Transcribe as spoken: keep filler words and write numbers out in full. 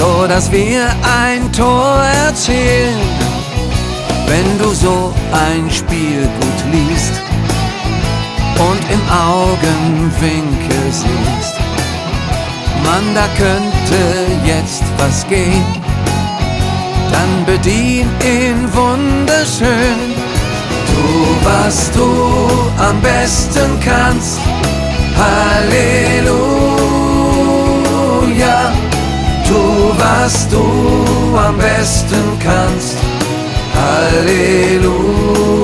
so dass wir ein Tor erzielen. Wenn du so ein Spiel gut liest und im Augenwinkel siehst, Mann, da könnte jetzt was gehen, dann bedien ihn wunderschön. Tu, was du am besten kannst, Halleluja. Tu, was du am besten kannst, Halleluja.